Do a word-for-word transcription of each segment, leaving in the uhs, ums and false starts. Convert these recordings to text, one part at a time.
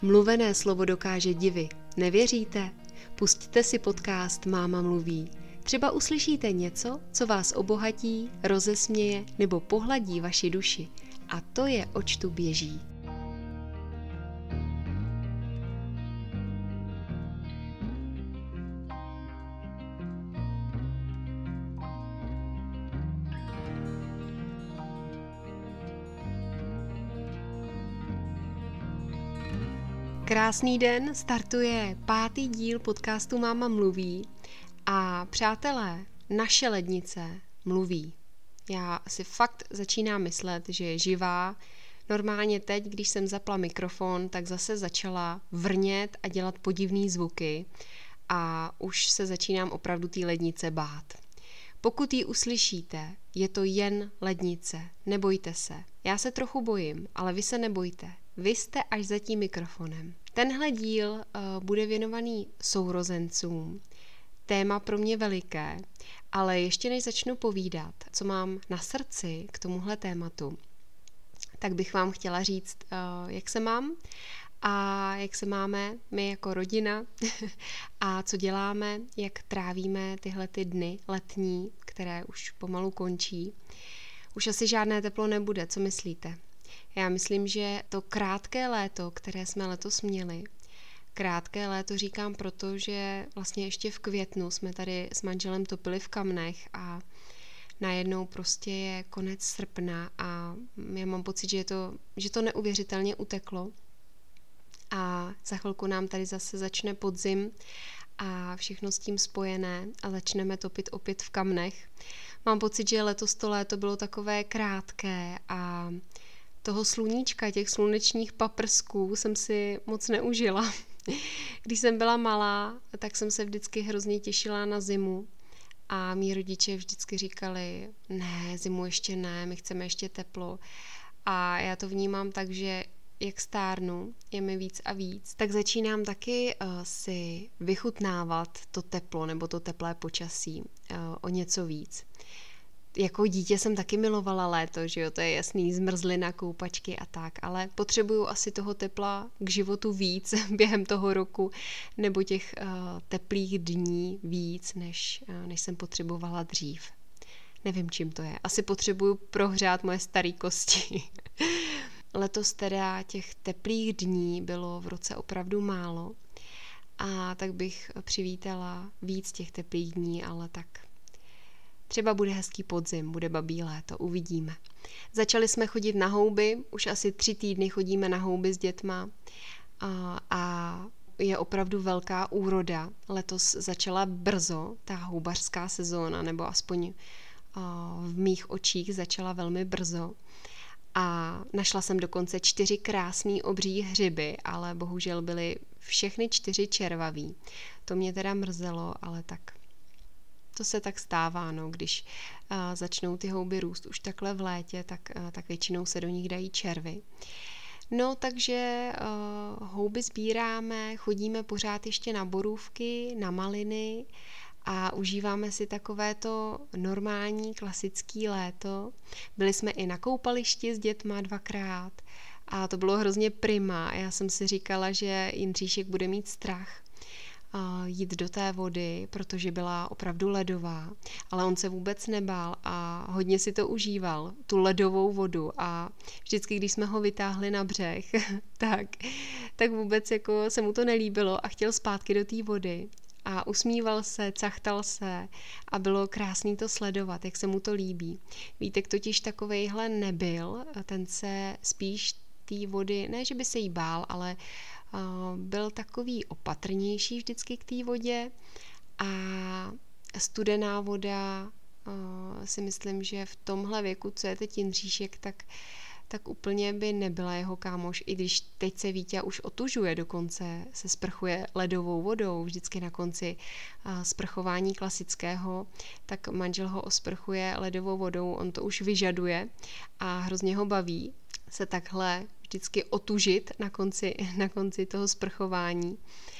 Mluvené slovo dokáže divy. Nevěříte? Pusťte si podcast Máma mluví. Třeba uslyšíte něco, co vás obohatí, rozesměje nebo pohladí vaši duši. A to je Oč tu běží. Krásný den, startuje pátý díl podcastu Máma mluví a přátelé, naše lednice mluví. Já si fakt začínám myslet, že je živá. Normálně teď, když jsem zapla mikrofon, tak zase začala vrnět a dělat podivný zvuky a už se začínám opravdu té lednice bát. Pokud ji uslyšíte, je to jen lednice, nebojte se. Já se trochu bojím, ale vy se nebojte. Vy jste až za tím mikrofonem. Tenhle díl uh, bude věnovaný sourozencům. Téma pro mě veliké, ale ještě než začnu povídat, co mám na srdci k tomuhle tématu, tak bych vám chtěla říct, uh, jak se mám a jak se máme my jako rodina a co děláme, jak trávíme tyhle ty dny letní, které už pomalu končí. Už asi žádné teplo nebude, co myslíte? Já myslím, že to krátké léto, které jsme letos měli, krátké léto říkám proto, že vlastně ještě v květnu jsme tady s manželem topili v kamnech a najednou prostě je konec srpna a já mám pocit, že, je to, že to neuvěřitelně uteklo a za chvilku nám tady zase začne podzim a všechno s tím spojené a začneme topit opět v kamnech. Mám pocit, že letos to léto bylo takové krátké a toho sluníčka, těch slunečních paprsků jsem si moc neužila. Když jsem byla malá, tak jsem se vždycky hrozně těšila na zimu a mí rodiče vždycky říkali, ne, zimu ještě ne, my chceme ještě teplo. A já to vnímám tak, že jak stárnu, je mi víc a víc, tak začínám taky uh, si vychutnávat to teplo nebo to teplé počasí uh, o něco víc. Jako dítě jsem taky milovala léto, že jo, to je jasný, zmrzlina, koupačky a tak, ale potřebuju asi toho tepla k životu víc během toho roku, nebo těch uh, teplých dní víc, než, uh, než jsem potřebovala dřív. Nevím, čím to je. Asi potřebuju prohřát moje staré kosti. Letos teda těch teplých dní bylo v roce opravdu málo a tak bych přivítala víc těch teplých dní, ale tak třeba bude hezký podzim, bude babí léto, uvidíme. Začali jsme chodit na houby, už asi tři týdny chodíme na houby s dětma a, a je opravdu velká úroda. Letos začala brzo ta houbařská sezóna, nebo aspoň a, v mých očích začala velmi brzo. A našla jsem dokonce čtyři krásný obří hřiby, ale bohužel byly všechny čtyři červaví. To mě teda mrzelo, ale tak to se tak stává, no, když uh, začnou ty houby růst už takhle v létě, tak, uh, tak většinou se do nich dají červy. No, takže uh, houby sbíráme, chodíme pořád ještě na borůvky, na maliny a užíváme si takovéto normální, klasický léto. Byli jsme i na koupališti s dětma dvakrát a to bylo hrozně prima. Já jsem si říkala, že Jindříšek bude mít strach jít do té vody, protože byla opravdu ledová, ale on se vůbec nebál a hodně si to užíval, tu ledovou vodu a vždycky, když jsme ho vytáhli na břeh, tak, tak vůbec jako se mu to nelíbilo a chtěl zpátky do té vody a usmíval se, cachtal se a bylo krásný to sledovat, jak se mu to líbí. Vítek totiž takovejhle nebyl, ten se spíš té vody, ne, že by se jí bál, ale Uh, byl takový opatrnější vždycky k té vodě a studená voda uh, si myslím, že v tomhle věku, co je teď Jindříšek, tak, tak úplně by nebyla jeho kámoš, i když teď se Vítě už otužuje, dokonce se sprchuje ledovou vodou, vždycky na konci uh, sprchování klasického, tak manžel ho osprchuje ledovou vodou, on to už vyžaduje a hrozně ho baví se takhle vždycky otužit na konci, na konci toho sprchování.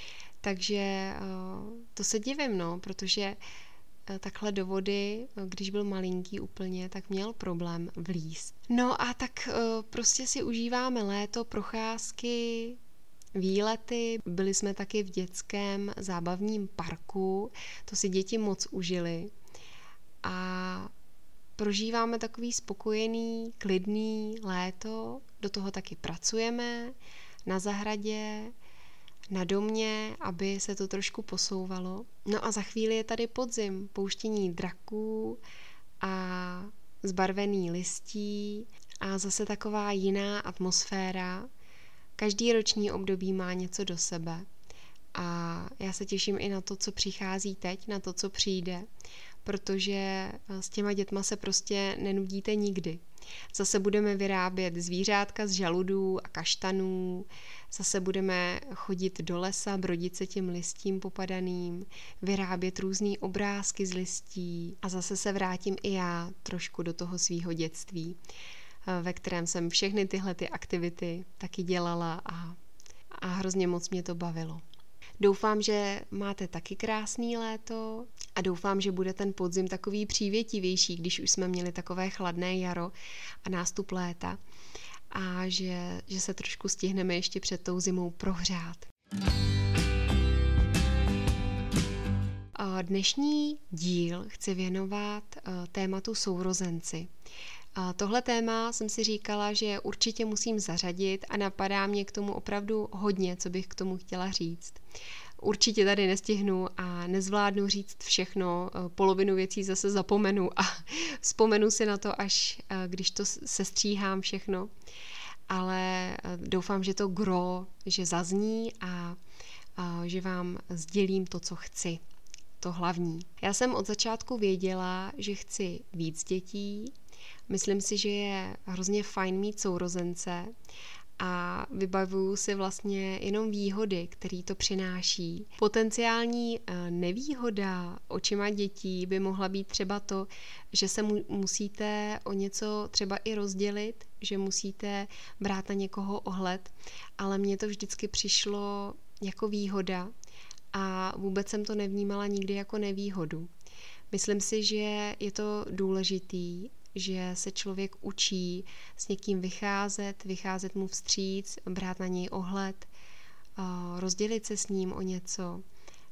Takže to se divím, no, protože takhle do vody, když byl malinký úplně, tak měl problém vlízt. No a tak prostě si užíváme léto, procházky, výlety, byli jsme taky v dětském zábavním parku, to si děti moc užili a prožíváme takový spokojený, klidný léto, do toho taky pracujeme na zahradě, na domě, aby se to trošku posouvalo. No a za chvíli je tady podzim, pouštění draků a zbarvený listí a zase taková jiná atmosféra. Každý roční období má něco do sebe a já se těším i na to, co přichází teď, na to, co přijde, protože s těma dětma se prostě nenudíte nikdy. Zase budeme vyrábět zvířátka z žaludů a kaštanů, zase budeme chodit do lesa, brodit se těm listím popadaným, vyrábět různý obrázky z listí a zase se vrátím i já trošku do toho svýho dětství, ve kterém jsem všechny tyhle ty aktivity taky dělala a, a hrozně moc mě to bavilo. Doufám, že máte taky krásný léto a doufám, že bude ten podzim takový přívětivější, když už jsme měli takové chladné jaro a nástup léta a že, že se trošku stihneme ještě před tou zimou prohřát. Dnešní díl chci věnovat tématu sourozenci. Tohle téma jsem si říkala, že určitě musím zařadit a napadá mě k tomu opravdu hodně, co bych k tomu chtěla říct. Určitě tady nestihnu a nezvládnu říct všechno, polovinu věcí zase zapomenu a vzpomenu si na to, až když to sestříhám všechno. Ale doufám, že to gro, že zazní a, a že vám sdělím to, co chci. To hlavní. Já jsem od začátku věděla, že chci víc dětí. Myslím si, že je hrozně fajn mít sourozence a vybavuju si vlastně jenom výhody, které to přináší. Potenciální nevýhoda očima dětí by mohla být třeba to, že se mu, musíte o něco třeba i rozdělit, že musíte brát na někoho ohled, ale mně to vždycky přišlo jako výhoda a vůbec jsem to nevnímala nikdy jako nevýhodu. Myslím si, že je to důležitý, že se člověk učí s někým vycházet, vycházet mu vstříc, brát na něj ohled, rozdělit se s ním o něco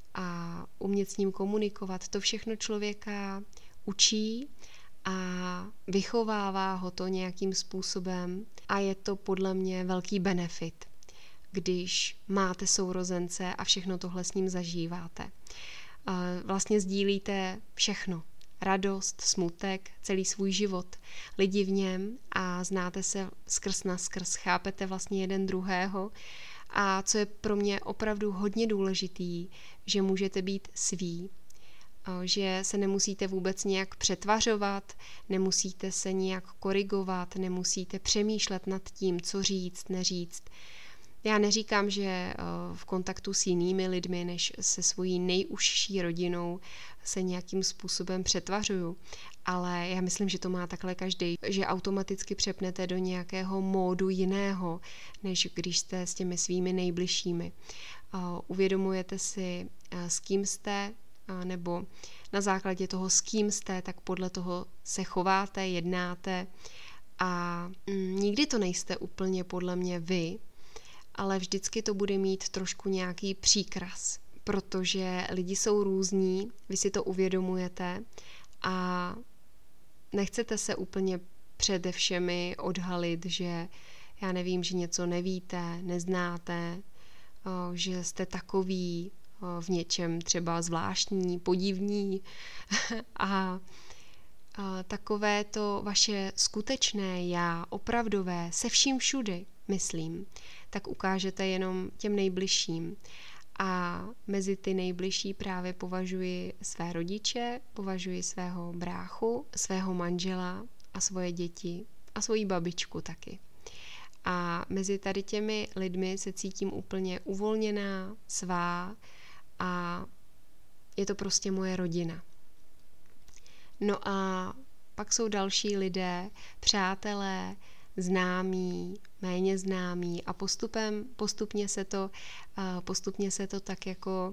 a umět s ním komunikovat. To všechno člověka učí a vychovává ho to nějakým způsobem a je to podle mě velký benefit, když máte sourozence a všechno tohle s ním zažíváte. Vlastně sdílíte všechno. Radost, smutek, celý svůj život, lidi v něm a znáte se skrz na skrz, chápete vlastně jeden druhého a co je pro mě opravdu hodně důležitý, že můžete být svý, že se nemusíte vůbec nějak přetvařovat, nemusíte se nějak korigovat, nemusíte přemýšlet nad tím, co říct, neříct. Já neříkám, že v kontaktu s jinými lidmi než se svojí nejužší rodinou se nějakým způsobem přetvařuju, ale já myslím, že to má takhle každý, že automaticky přepnete do nějakého módu jiného, než když jste s těmi svými nejbližšími. Uvědomujete si, s kým jste, nebo na základě toho, s kým jste, tak podle toho se chováte, jednáte a nikdy to nejste úplně podle mě vy, ale vždycky to bude mít trošku nějaký příkras, protože lidi jsou různí, vy si to uvědomujete a nechcete se úplně přede všemi odhalit, že já nevím, že něco nevíte, neznáte, že jste takový v něčem třeba zvláštní, podivní a takové to vaše skutečné já, opravdové, se vším všudy, myslím, tak ukážete jenom těm nejbližším. A mezi ty nejbližší právě považuji své rodiče, považuji svého bráchu, svého manžela a svoje děti a svoji babičku taky. A mezi tady těmi lidmi se cítím úplně uvolněná, svá a je to prostě moje rodina. No a pak jsou další lidé, přátelé, známí, méně známí a postupem, postupně se to, postupně se to tak jako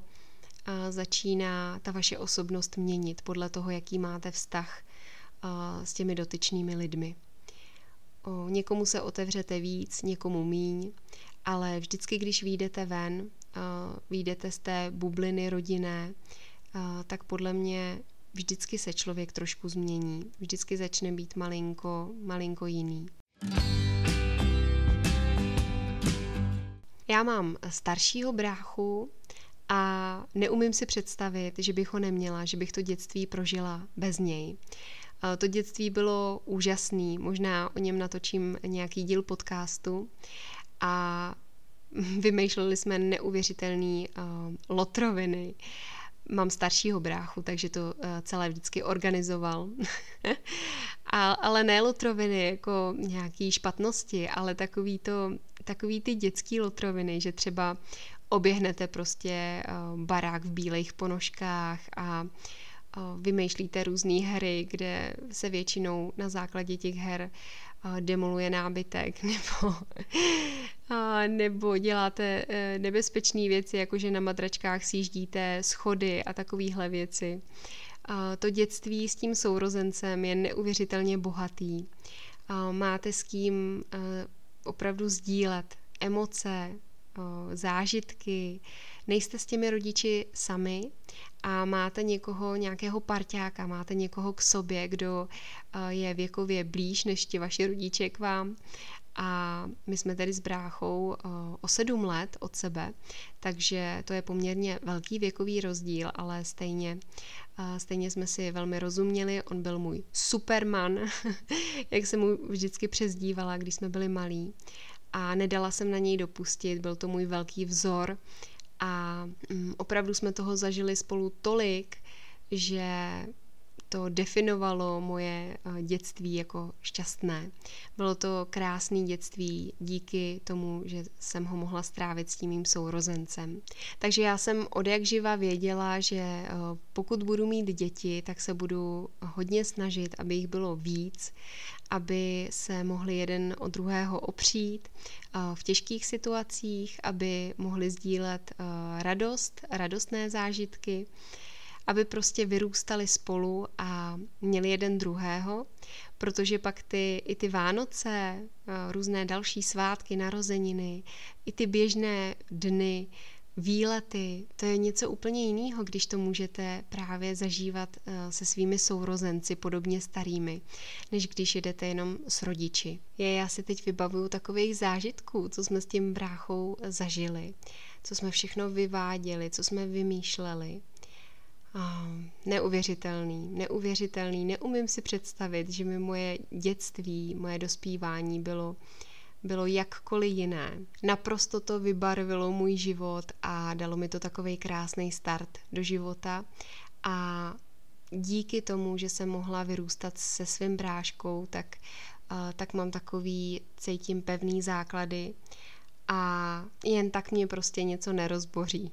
začíná ta vaše osobnost měnit podle toho, jaký máte vztah s těmi dotyčnými lidmi. O někomu se otevřete víc, někomu míň ale vždycky, když vyjdete ven, uh, vyjdete z té bubliny rodinné, uh, tak podle mě vždycky se člověk trošku změní, vždycky začne být malinko, malinko jiný. Já mám staršího bráchu a neumím si představit, že bych ho neměla, že bych to dětství prožila bez něj. To dětství bylo úžasný, možná o něm natočím nějaký díl podcastu a vymýšleli jsme neuvěřitelné uh, lotroviny. Mám staršího bráchu, takže to uh, celé vždycky organizoval. a, ale ne lotroviny jako nějaký špatnosti, ale takový, to, takový ty dětský lotroviny, že třeba oběhnete prostě uh, barák v bílejch ponožkách a vymýšlíte různé hry, kde se většinou na základě těch her demoluje nábytek nebo, nebo děláte nebezpečné věci, jako že na matračkách sjíždíte schody a takovéhle věci. To dětství s tím sourozencem je neuvěřitelně bohatý. Máte s kým opravdu sdílet emoce, zážitky, nejste s těmi rodiči sami a máte někoho, nějakého parťáka, máte někoho k sobě, kdo je věkově blíž než ti vaši rodiče k vám. A my jsme tedy s bráchou o sedm let od sebe, takže to je poměrně velký věkový rozdíl, ale stejně, stejně jsme si velmi rozuměli. On byl můj superman, jak jsem mu vždycky přezdívala, když jsme byli malí. A nedala jsem na něj dopustit, byl to můj velký vzor a mm, opravdu jsme toho zažili spolu tolik, že to definovalo moje dětství jako šťastné. Bylo to krásné dětství díky tomu, že jsem ho mohla strávit s tím mým sourozencem. Takže já jsem odjakživa věděla, že pokud budu mít děti, tak se budu hodně snažit, aby jich bylo víc, aby se mohli jeden od druhého opřít v těžkých situacích, aby mohli sdílet radost, radostné zážitky, aby prostě vyrůstali spolu a měli jeden druhého, protože pak ty, i ty Vánoce, různé další svátky, narozeniny, i ty běžné dny, výlety, to je něco úplně jiného, když to můžete právě zažívat se svými sourozenci, podobně starými, než když jedete jenom s rodiči. Je, já si teď vybavuju takových zážitků, co jsme s tím bráchou zažili, co jsme všechno vyváděli, co jsme vymýšleli. Oh, neuvěřitelný, neuvěřitelný. Neumím si představit, že mi moje dětství, moje dospívání bylo, bylo jakkoliv jiné. Naprosto to vybarvilo můj život a dalo mi to takovej krásný start do života. A díky tomu, že jsem mohla vyrůstat se svým bráškou, tak, uh, tak mám takový, cítím pevný základy a jen tak mě prostě něco nerozboří.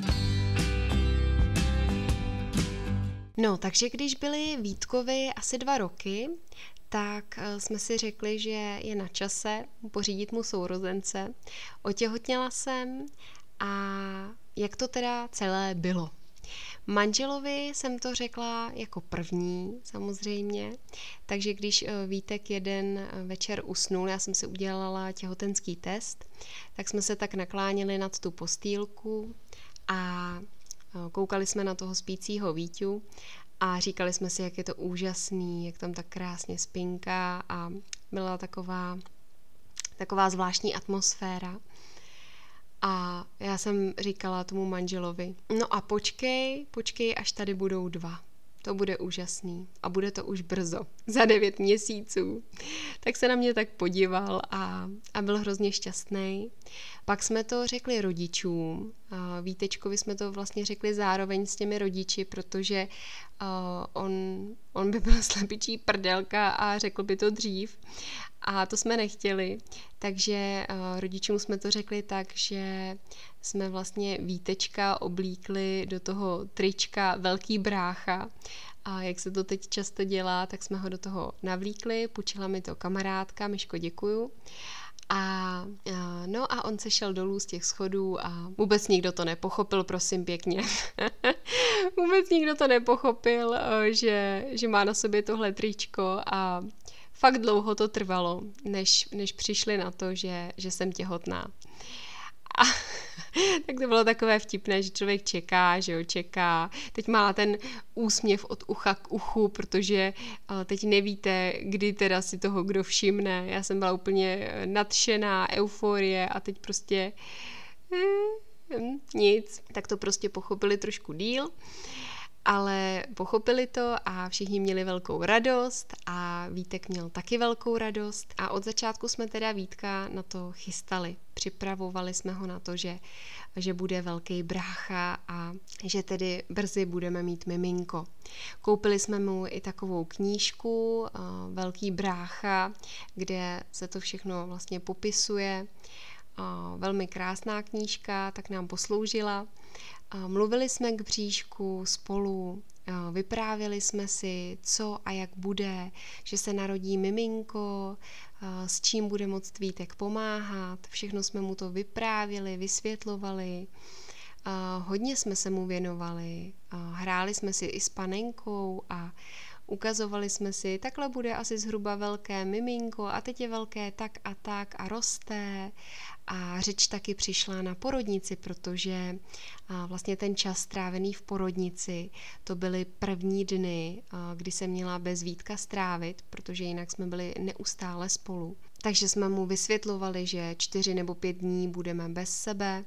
No, takže když byly Vítkovi asi dva roky, tak jsme si řekli, že je na čase pořídit mu sourozence. Otěhotněla jsem a jak to teda celé bylo. Manželovi jsem to řekla jako první, samozřejmě, takže když Vítek jeden večer usnul, já jsem si udělala těhotenský test, tak jsme se tak nakláněli nad tu postýlku a koukali jsme na toho spícího Víťu a říkali jsme si, jak je to úžasný, jak tam tak krásně spinká a byla taková, taková zvláštní atmosféra. A já jsem říkala tomu manželovi, no a počkej, počkej, až tady budou dva. To bude úžasný a bude to už brzo, za devět měsíců. Tak se na mě tak podíval a, a byl hrozně šťastný. Pak jsme to řekli rodičům. Vítečkovi jsme to vlastně řekli zároveň s těmi rodiči, protože uh, on, on by byl slepičí prdelka a řekl by to dřív. A to jsme nechtěli. Takže uh, rodičům jsme to řekli tak, že jsme vlastně Vítečka oblíkli do toho trička velký brácha. A jak se to teď často dělá, tak jsme ho do toho navlíkli. Půjčila mi to kamarádka, Myško, děkuju. A, no a on se šel dolů z těch schodů a vůbec nikdo to nepochopil, prosím pěkně. Vůbec nikdo to nepochopil, že, že má na sobě tohle tričko a fakt dlouho to trvalo, než, než přišli na to, že, že jsem těhotná. A tak to bylo takové vtipné, že člověk čeká, že jo, čeká. Teď má ten úsměv od ucha k uchu, protože teď nevíte, kdy teda si toho kdo všimne. Já jsem byla úplně nadšená, euforie a teď prostě hm, nic. Tak to prostě pochopili trošku díl. Ale pochopili to a všichni měli velkou radost a Vítek měl taky velkou radost a od začátku jsme teda Vítka na to chystali. Připravovali jsme ho na to, že, že bude velký brácha a že tedy brzy budeme mít miminko. Koupili jsme mu i takovou knížku Velký brácha, kde se to všechno vlastně popisuje. Velmi krásná knížka, tak nám posloužila. Mluvili jsme k bříšku spolu, vyprávěli jsme si, co a jak bude, že se narodí miminko, s čím bude moct Vítek pomáhat. Všechno jsme mu to vyprávěli, vysvětlovali. Hodně jsme se mu věnovali, hráli jsme si i s panenkou a ukazovali jsme si, takhle bude asi zhruba velké miminko a teď je velké tak a tak a roste. A řeč taky přišla na porodnici, protože vlastně ten čas strávený v porodnici, to byly první dny, kdy jsem měla bez Vítka strávit, protože jinak jsme byli neustále spolu. Takže jsme mu vysvětlovali, že čtyři nebo pět dní budeme bez sebe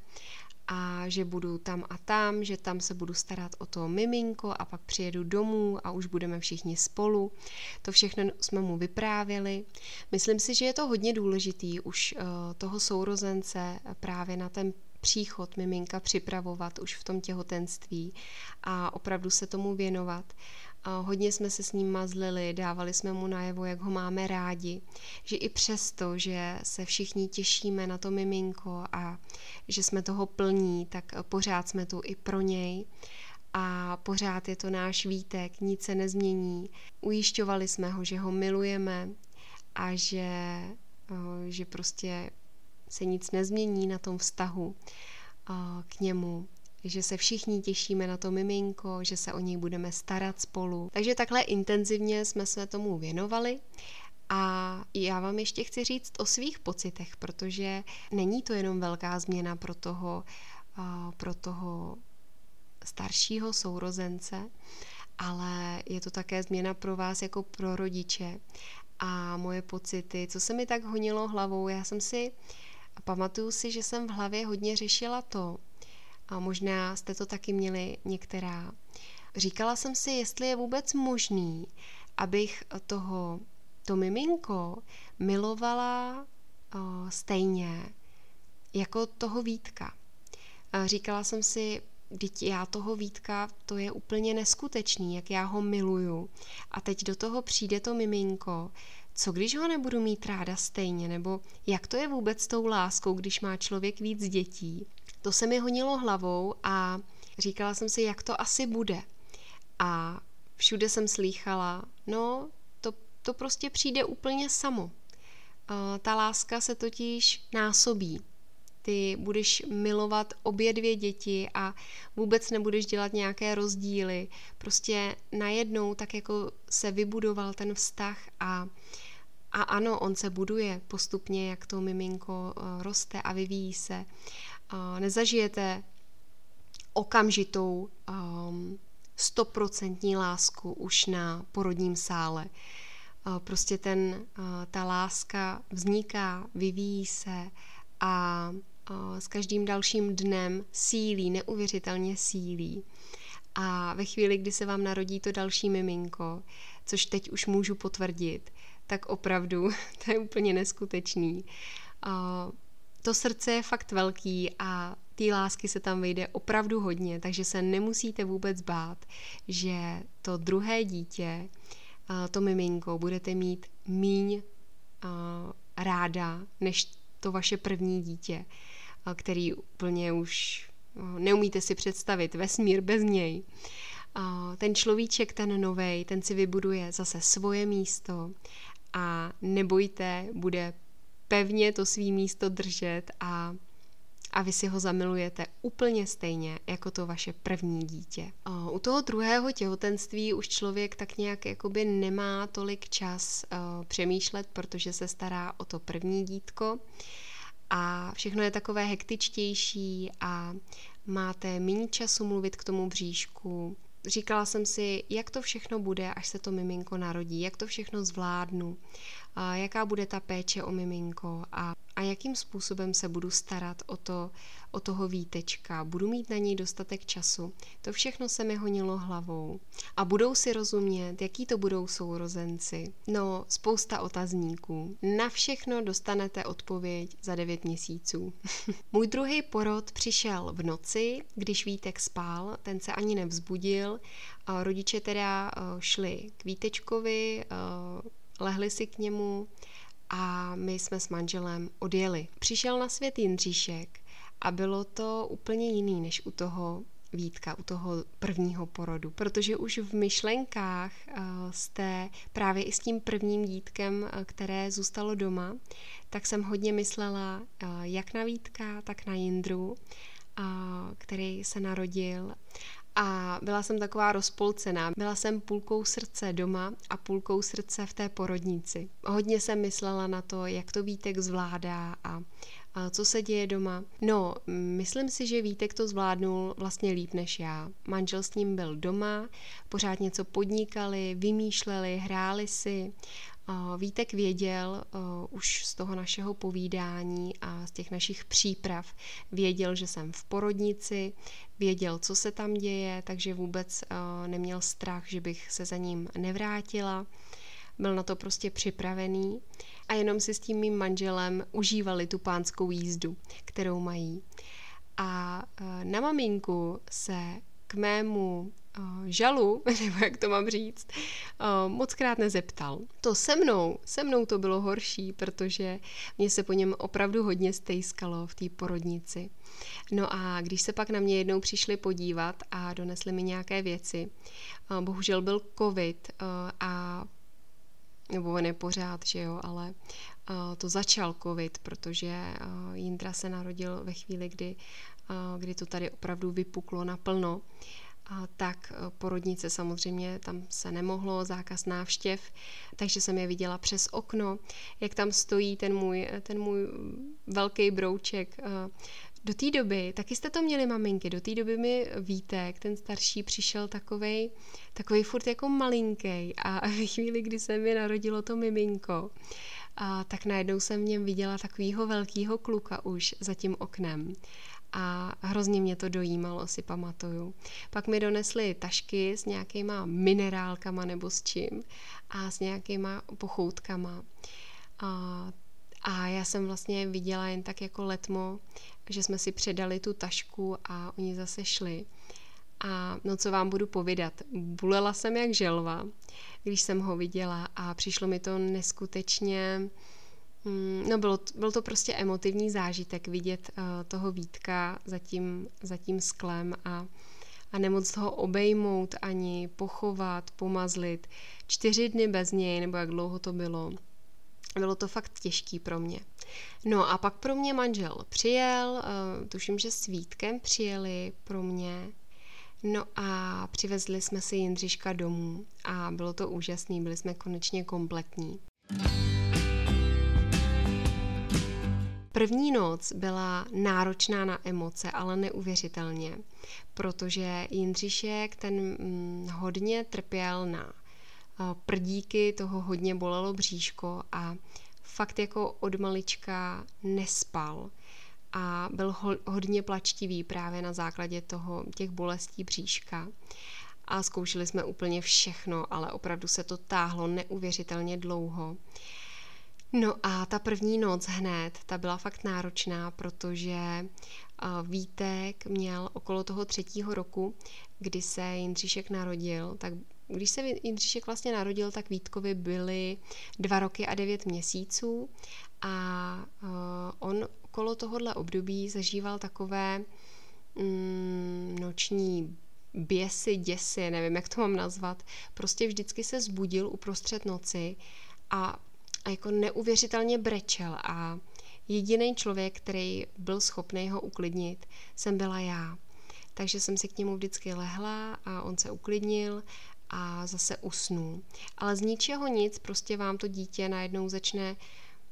a že budu tam a tam, že tam se budu starat o to miminko a pak přijedu domů a už budeme všichni spolu. To všechno jsme mu vyprávěli. Myslím si, že je to hodně důležitý už uh, toho sourozence právě na ten příchod miminka připravovat už v tom těhotenství a opravdu se tomu věnovat. Hodně jsme se s ním mazlili, dávali jsme mu najevo, jak ho máme rádi, že i přesto, že se všichni těšíme na to miminko a že jsme toho plní, tak pořád jsme tu i pro něj a pořád je to náš Vítek, nic se nezmění. Ujišťovali jsme ho, že ho milujeme a že, že prostě se nic nezmění na tom vztahu k němu, že se všichni těšíme na to miminko, že se o něj budeme starat spolu. Takže takhle intenzivně jsme se tomu věnovali a já vám ještě chci říct o svých pocitech, protože není to jenom velká změna pro toho, pro toho staršího sourozence, ale je to také změna pro vás jako pro rodiče a moje pocity, co se mi tak honilo hlavou. Já jsem si, pamatuju si, že jsem v hlavě hodně řešila to, a možná jste to taky měli některá. Říkala jsem si, jestli je vůbec možný, abych toho, to miminko milovala o, stejně jako toho Vítka. A říkala jsem si, vždyť já toho Vítka, to je úplně neskutečný, jak já ho miluju. A teď do toho přijde to miminko, co když ho nebudu mít ráda stejně, nebo jak to je vůbec s tou láskou, když má člověk víc dětí. To se mi honilo hlavou a říkala jsem si, jak to asi bude. A všude jsem slýchala, no, to, to prostě přijde úplně samo. Ta láska se totiž násobí. Ty budeš milovat obě dvě děti a vůbec nebudeš dělat nějaké rozdíly. Prostě najednou tak jako se vybudoval ten vztah a, a ano, on se buduje postupně, jak to miminko roste a vyvíjí se. Nezažijete okamžitou stoprocentní lásku už na porodním sále. Prostě ten, ta láska vzniká, vyvíjí se a s každým dalším dnem sílí, neuvěřitelně sílí. A ve chvíli, kdy se vám narodí to další miminko, což teď už můžu potvrdit, tak opravdu to je úplně neskutečný. To srdce je fakt velký a té lásky se tam vejde opravdu hodně, takže se nemusíte vůbec bát, že to druhé dítě, to miminko, budete mít míň ráda, než to vaše první dítě, který úplně už neumíte si představit, vesmír bez něj. Ten človíček, ten novej, ten si vybuduje zase svoje místo a nebojte, bude pevně to svý místo držet a, a vy si ho zamilujete úplně stejně jako to vaše první dítě. U toho druhého těhotenství už člověk tak nějak jakoby nemá tolik čas uh, přemýšlet, protože se stará o to první dítko a všechno je takové hektičtější a máte méně času mluvit k tomu bříšku. Říkala jsem si, jak to všechno bude, až se to miminko narodí, jak to všechno zvládnu, a jaká bude ta péče o miminko a, a jakým způsobem se budu starat o, to, o toho Vítečka. Budu mít na něj dostatek času. To všechno se mi honilo hlavou. A budou si rozumět, jaký to budou sourozenci. No, spousta otazníků. Na všechno dostanete odpověď za devět měsíců. Můj druhý porod přišel v noci, když Vítek spál, ten se ani nevzbudil. A rodiče teda šli k Vítečkovi, lehli si k němu a my jsme s manželem odjeli. Přišel na svět Jindříšek a bylo to úplně jiný než u toho Vítka, u toho prvního porodu, protože už v myšlenkách jste právě i s tím prvním dítkem, které zůstalo doma, tak jsem hodně myslela jak na Vítka, tak na Jindru, který se narodil. A byla jsem taková rozpolcená. Byla jsem půlkou srdce doma a půlkou srdce v té porodnici. Hodně jsem myslela na to, jak to Vítek zvládá a, a co se děje doma. No, myslím si, že Vítek to zvládnul vlastně líp než já. Manžel s ním byl doma, pořád něco podnikali, vymýšleli, hráli si. Vítek věděl uh, už z toho našeho povídání a z těch našich příprav, věděl, že jsem v porodnici, věděl, co se tam děje, takže vůbec uh, neměl strach, že bych se za ním nevrátila. Byl na to prostě připravený a jenom si s tím mým manželem užívali tu pánskou jízdu, kterou mají. A uh, na maminku se k mému žalu, nebo jak to mám říct, mockrát nezeptal. To se mnou, se mnou to bylo horší, protože mě se po něm opravdu hodně stejskalo v té porodnici. No a když se pak na mě jednou přišli podívat a donesli mi nějaké věci, bohužel byl covid a nebo on je pořád, že jo, ale to začal covid, protože Jindra se narodil ve chvíli, kdy, kdy to tady opravdu vypuklo naplno. A tak porodnice samozřejmě, tam se nemohlo, zákaz návštěv, takže jsem je viděla přes okno, jak tam stojí ten můj, ten můj velký brouček. Do té doby, taky jste to měli maminky, do té doby mi Vítek, ten starší, přišel takovej, takovej furt jako malinkej a ve chvíli, kdy se mi narodilo to miminko, a tak najednou jsem v něm viděla takovýho velkýho kluka už za tím oknem. A hrozně mě to dojímalo, si pamatuju. Pak mi donesli tašky s nějakýma minerálkama nebo s čím a s nějakýma pochoutkama. A, a já jsem vlastně viděla jen tak jako letmo, že jsme si předali tu tašku a oni zase šli. A no co vám budu povídat, bulela jsem jak želva, když jsem ho viděla a přišlo mi to neskutečně... No bylo, byl to prostě emotivní zážitek vidět uh, toho Vítka za tím, za tím sklem a, a nemoc ho obejmout ani pochovat, pomazlit. Čtyři dny bez něj, nebo jak dlouho to bylo. Bylo to fakt těžký pro mě. No a pak pro mě manžel přijel, uh, tuším, že s Vítkem přijeli pro mě. No a přivezli jsme si Jindřiška domů a bylo to úžasný, byli jsme konečně kompletní. První noc byla náročná na emoce, ale neuvěřitelně, protože Jindřišek ten hm, hodně trpěl na uh, prdíky, toho hodně bolelo bříško a fakt jako od malička nespal a byl ho, hodně plačtivý právě na základě toho, těch bolestí bříška. A zkoušeli jsme úplně všechno, ale opravdu se to táhlo neuvěřitelně dlouho. No a ta první noc hned, ta byla fakt náročná, protože Vítek měl okolo toho třetího roku, kdy se Jindříšek narodil, tak když se Jindříšek vlastně narodil, tak Vítkovi byly dva roky a devět měsíců a on okolo tohohle období zažíval takové mm, noční běsy, děsy, nevím, jak to mám nazvat. Prostě vždycky se zbudil uprostřed noci a a jako neuvěřitelně brečel a jediný člověk, který byl schopný ho uklidnit, jsem byla já. Takže jsem si k němu vždycky lehla a on se uklidnil a zase usnul. Ale z ničeho nic prostě vám to dítě najednou začne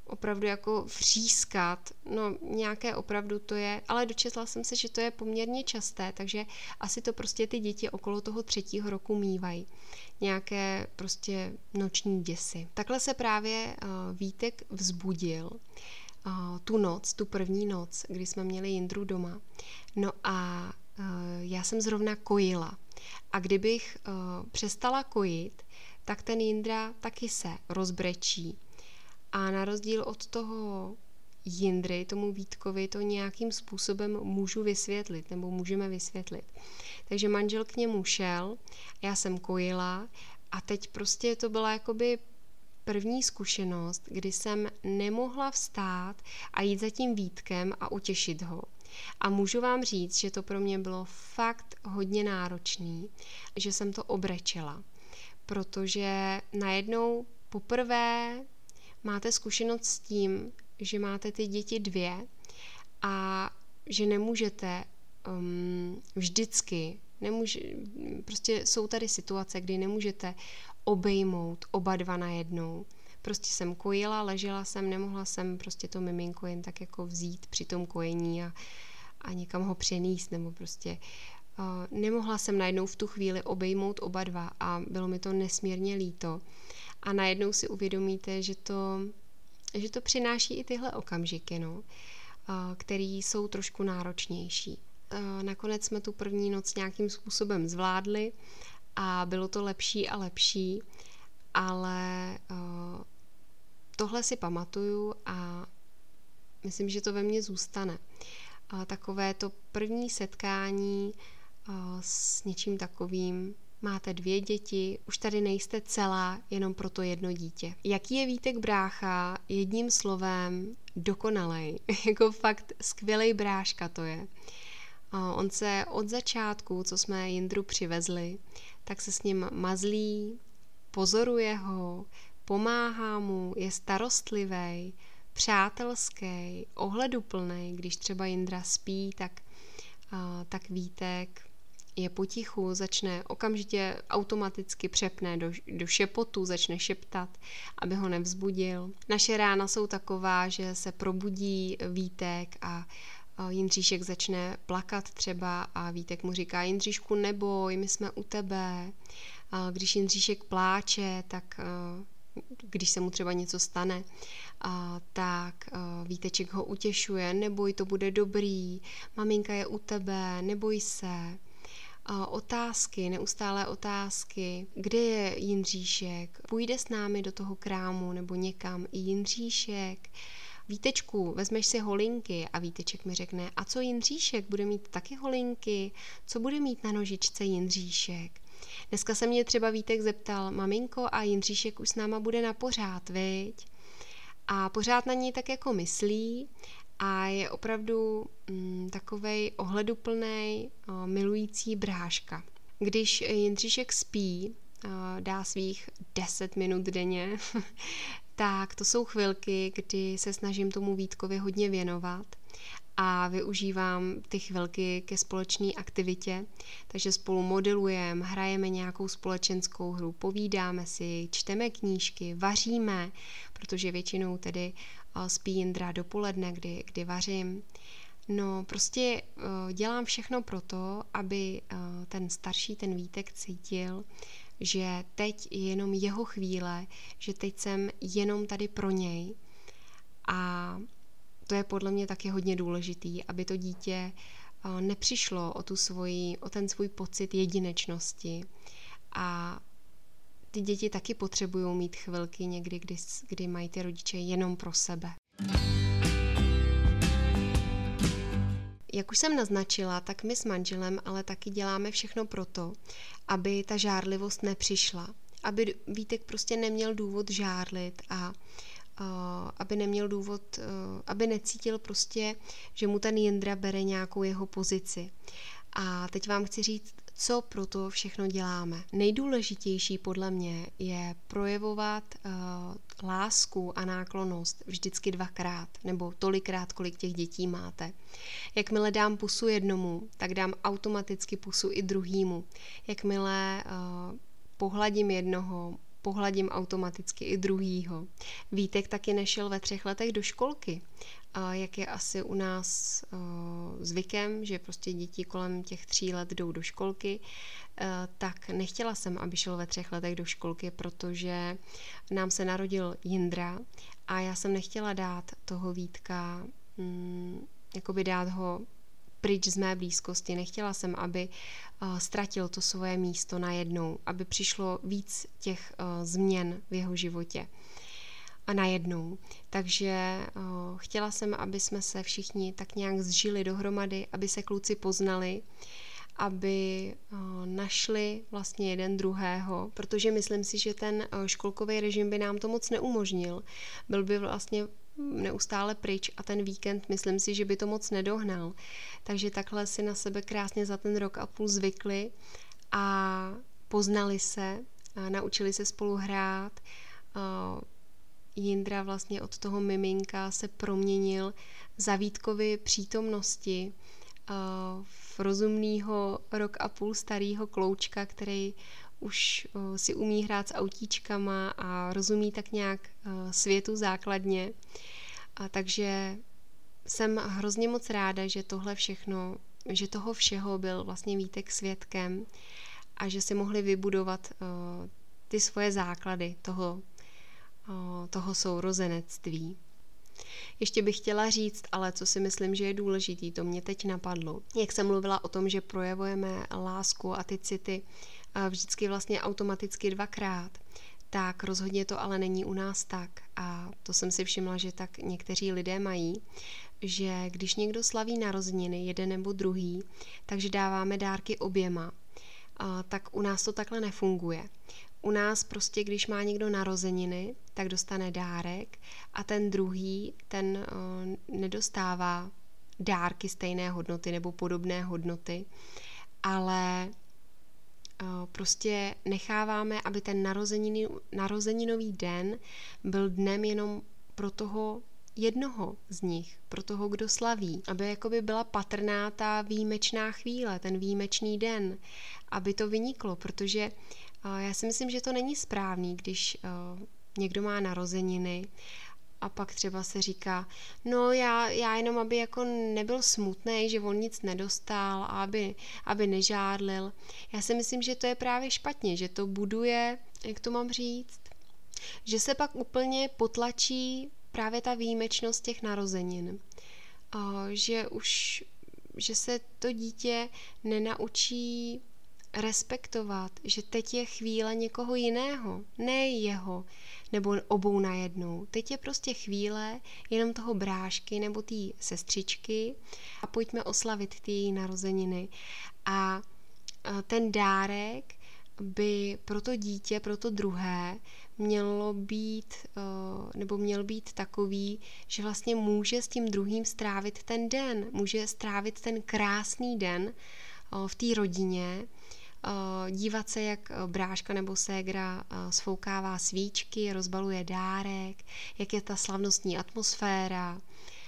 opravdu jako vřískat, no nějaké opravdu to je, ale dočetla jsem se, že to je poměrně časté, takže asi to prostě ty děti okolo toho třetího roku mívají. Nějaké prostě noční děsy. Takhle se právě uh, Vítek vzbudil uh, tu noc, tu první noc, kdy jsme měli Jindru doma. No a uh, já jsem zrovna kojila. A kdybych uh, přestala kojit, tak ten Jindra taky se rozbrečí. A na rozdíl od toho Jindry, tomu Vítkovi, to nějakým způsobem můžu vysvětlit, nebo můžeme vysvětlit. Takže manžel k němu šel, já jsem kojila a teď prostě to byla jakoby první zkušenost, kdy jsem nemohla vstát a jít za tím Vítkem a utěšit ho. A můžu vám říct, že to pro mě bylo fakt hodně náročný, že jsem to obrečela, protože najednou poprvé máte zkušenost s tím, že máte ty děti dvě a že nemůžete um, vždycky, nemůže, prostě jsou tady situace, kdy nemůžete obejmout oba dva najednou. Prostě jsem kojila, ležela jsem, nemohla jsem prostě to miminko jen tak jako vzít při tom kojení a, a někam ho přenést, nebo prostě uh, nemohla jsem najednou v tu chvíli obejmout oba dva a bylo mi to nesmírně líto. A najednou si uvědomíte, že to, že to přináší i tyhle okamžiky, no, který jsou trošku náročnější. Nakonec jsme tu první noc nějakým způsobem zvládli a bylo to lepší a lepší, ale tohle si pamatuju a myslím, že to ve mně zůstane. Takové to první setkání s něčím takovým. Máte dvě děti, už tady nejste celá jenom pro to jedno dítě. Jaký je Vítek brácha? Jedním slovem dokonalej. Jako fakt skvělej bráška to je. On se od začátku, co jsme Jindru přivezli, tak se s ním mazlí, pozoruje ho, pomáhá mu, je starostlivý, přátelský, ohleduplný. Když třeba Jindra spí, tak, tak Vítek je potichu, začne okamžitě automaticky přepne do, do šepotu, začne šeptat, aby ho nevzbudil. Naše rána jsou taková, že se probudí Vítek a Jindříšek začne plakat třeba a Vítek mu říká: Jindříšku, neboj, my jsme u tebe. A když Jindříšek pláče, tak když se mu třeba něco stane, tak Víteček ho utěšuje: neboj, to bude dobrý, maminka je u tebe, neboj se. Otázky, neustálé otázky, kde je Jindříšek, půjde s námi do toho krámu nebo někam i Jindříšek. Vítečku, vezmeš si holinky? A Víteček mi řekne: a co Jindříšek, bude mít taky holinky? Co bude mít na nožičce Jindříšek? Dneska se mě třeba Vítek zeptal: maminko, a Jindříšek už s náma bude na pořád, viď? A pořád na něj tak jako myslí a je opravdu mm, takovej ohleduplnej, o, milující bráška. Když Jindříšek spí, o, dá svých deset minut denně, tak to jsou chvilky, kdy se snažím tomu Vítkovi hodně věnovat a využívám ty chvilky ke společné aktivitě, takže spolu modelujeme, hrajeme nějakou společenskou hru, povídáme si, čteme knížky, vaříme, protože většinou tedy spí Jindra dopoledne, kdy, kdy vařím. No prostě dělám všechno proto, aby ten starší, ten Vítek cítil, že teď je jenom jeho chvíle, že teď jsem jenom tady pro něj. A to je podle mě taky hodně důležitý, aby to dítě nepřišlo o, tu svoji, o ten svůj pocit jedinečnosti. A ty děti taky potřebují mít chvilky někdy, kdy, kdy mají ty rodiče jenom pro sebe. Jak už jsem naznačila, tak my s manželem ale taky děláme všechno proto, aby ta žárlivost nepřišla. Aby Vítek prostě neměl důvod žárlit a uh, aby neměl důvod, uh, aby necítil prostě, že mu ten Jindra bere nějakou jeho pozici. A teď vám chci říct, co pro to všechno děláme. Nejdůležitější podle mě je projevovat uh, lásku a náklonnost vždycky dvakrát, nebo tolikrát, kolik těch dětí máte. Jakmile dám pusu jednomu, tak dám automaticky pusu i druhýmu. Jakmile uh, pohladím jednoho, pohladím automaticky i druhýho. Vítek taky nešel ve třech letech do školky, jak je asi u nás zvykem, že prostě děti kolem těch tří let jdou do školky, tak nechtěla jsem, aby šel ve třech letech do školky, protože nám se narodil Jindra a já jsem nechtěla dát toho Vítka, mm, jakoby dát ho pryč z mé blízkosti. Nechtěla jsem, aby uh, ztratil to svoje místo najednou, aby přišlo víc těch uh, změn v jeho životě a najednou. Takže uh, chtěla jsem, aby jsme se všichni tak nějak zžili dohromady, aby se kluci poznali, aby uh, našli vlastně jeden druhého, protože myslím si, že ten uh, školkový režim by nám to moc neumožnil. Byl by vlastně neustále pryč a ten víkend myslím si, že by to moc nedohnal. Takže takhle si na sebe krásně za ten rok a půl zvykli a poznali se, a naučili se spolu hrát. Jindra vlastně od toho miminka se proměnil za Vítkovy přítomnosti v rozumného rok a půl starého kloučka, který už si umí hrát s autíčkama a rozumí tak nějak světu základně. A takže jsem hrozně moc ráda, že tohle všechno, že toho všeho byl vlastně Vítek svědkem a že si mohli vybudovat uh, ty svoje základy toho, uh, toho sourozenectví. Ještě bych chtěla říct, ale co si myslím, že je důležitý, to mě teď napadlo. Jak jsem mluvila o tom, že projevujeme lásku a ty city vždycky vlastně automaticky dvakrát, tak rozhodně to ale není u nás tak. A to jsem si všimla, že tak někteří lidé mají, že když někdo slaví narozeniny, jeden nebo druhý, takže dáváme dárky oběma, tak u nás to takhle nefunguje. U nás prostě, když má někdo narozeniny, tak dostane dárek a ten druhý, ten uh, nedostává dárky stejné hodnoty nebo podobné hodnoty, ale uh, prostě necháváme, aby ten narozeniny, narozeninový den byl dnem jenom pro toho jednoho z nich, pro toho, kdo slaví, aby jakoby byla patrná ta výjimečná chvíle, ten výjimečný den, aby to vyniklo, protože já si myslím, že to není správný, když uh, někdo má narozeniny a pak třeba se říká, no já, já jenom, aby jako nebyl smutný, že on nic nedostal a aby, aby nežádlil. Já si myslím, že to je právě špatně, že to buduje, jak to mám říct, že se pak úplně potlačí právě ta výjimečnost těch narozenin. Uh, že už, že se to dítě nenaučí respektovat, že teď je chvíle někoho jiného, ne jeho, nebo obou najednou. Teď je prostě chvíle jenom toho brášky nebo té sestřičky a pojďme oslavit ty její narozeniny. A ten dárek by pro to dítě, pro to druhé, mělo být, nebo měl být takový, že vlastně může s tím druhým strávit ten den, může strávit ten krásný den v té rodině, dívat se, jak bráška nebo ségra sfoukává svíčky, rozbaluje dárek, jak je ta slavnostní atmosféra,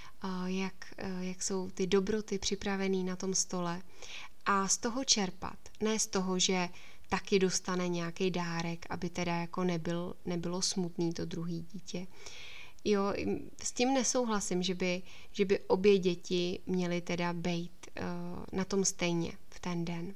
jak, jak jsou ty dobroty připravený na tom stole. A z toho čerpat, ne z toho, že taky dostane nějaký dárek, aby teda jako nebyl, nebylo smutný to druhý dítě. Jo, s tím nesouhlasím, že by, že by obě děti měly teda bejt uh, na tom stejně v ten den.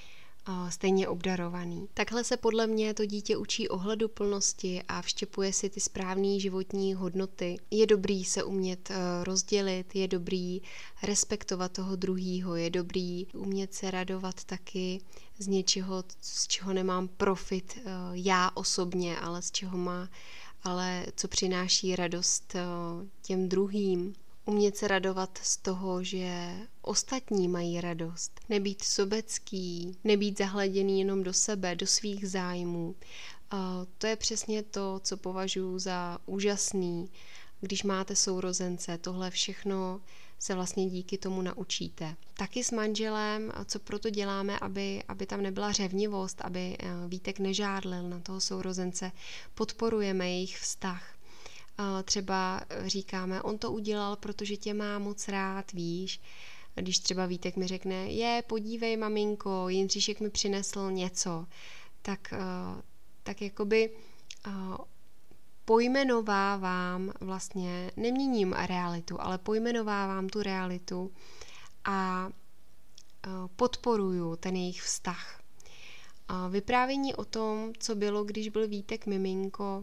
Stejně obdarovaný. Takhle se podle mě to dítě učí ohleduplnosti a vštěpuje si ty správné životní hodnoty. Je dobrý se umět rozdělit, je dobrý respektovat toho druhýho, je dobrý umět se radovat taky z něčeho, z čeho nemám profit já osobně, ale z čeho má, ale co přináší radost těm druhým. Umět se radovat z toho, že ostatní mají radost. Nebýt sobecký, nebýt zahleděný jenom do sebe, do svých zájmů. To je přesně to, co považuji za úžasný, když máte sourozence. Tohle všechno se vlastně díky tomu naučíte. Taky s manželem, co proto děláme, aby, aby tam nebyla řevnivost, aby Vítek nežádlil na toho sourozence, podporujeme jejich vztah. Třeba říkáme, on to udělal, protože tě má moc rád, víš. Když třeba Vítek mi řekne, je, podívej, maminko, Jindříšek mi přinesl něco, tak, tak jakoby pojmenovávám vlastně, neměním realitu, ale pojmenovávám tu realitu a podporuju ten jejich vztah. Vyprávění o tom, co bylo, když byl Vítek miminko,